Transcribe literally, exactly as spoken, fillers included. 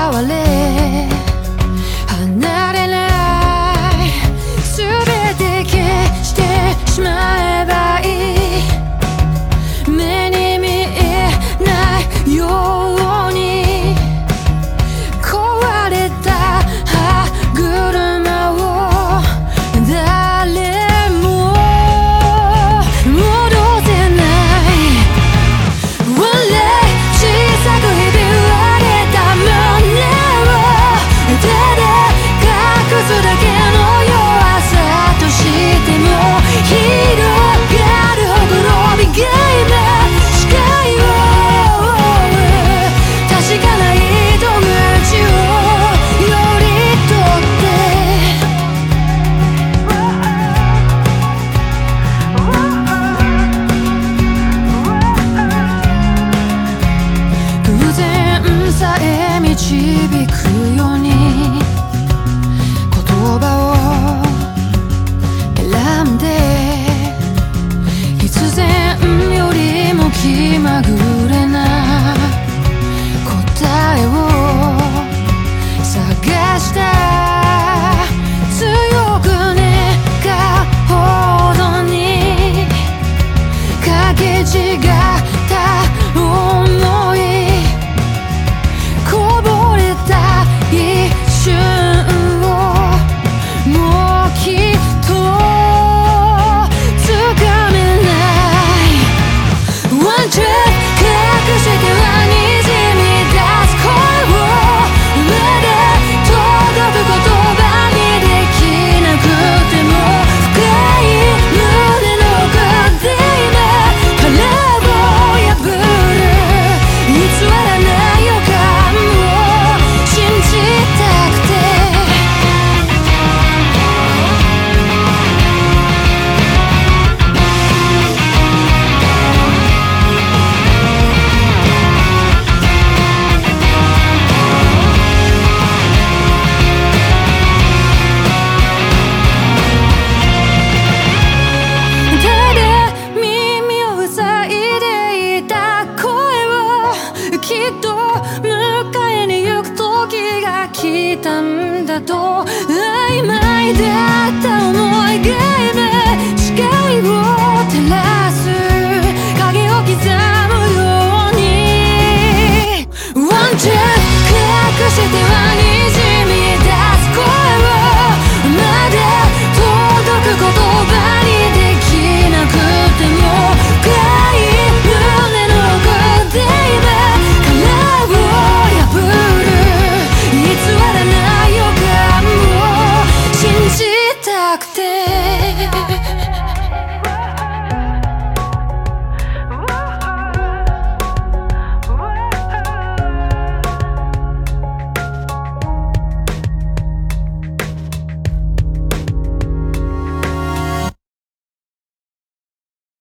われ離れない全て消してしまえばいい目に見えないように壊れた歯車を誰も戻せない笑い小さくひび割れた胸を手で隠すだけの弱さとしても広がるほころびが今視界を覆う確かな糸口をより取って偶然さえ導くように言葉を選んで必然よりも気まぐれな答えを探した強く願うほどにかけ違った想いこぼれた一瞬をもうきっとつかめないワンチェック隠してはにじみ出す声を目で届く言葉にできなくても深い胸の奥で今殻を破る偽らない予感を信じたくて手で耳を塞いでいた声をきっと迎えに行く時が来たんだと